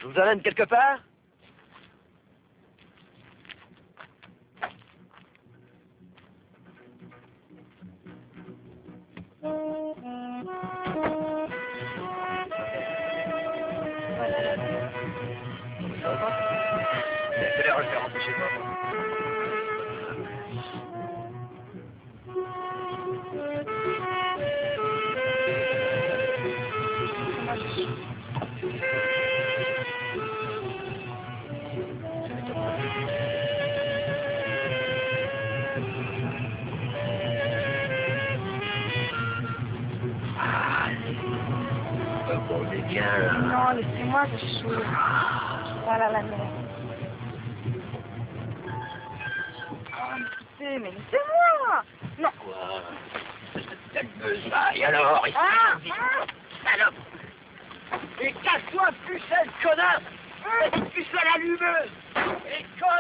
Je vous emmène quelque part? Quelle heure je vais rentrer chez moi? Bon, on est bien là. Non, laissez-moi, j'ai chaud. Voilà la mer. Oh, écoutez, mais laissez-moi. Non. Quoi? Calmeuse, va, et alors? Salope! Et casse-toi, pucelle, connard! Puce à l'allumeuse! Et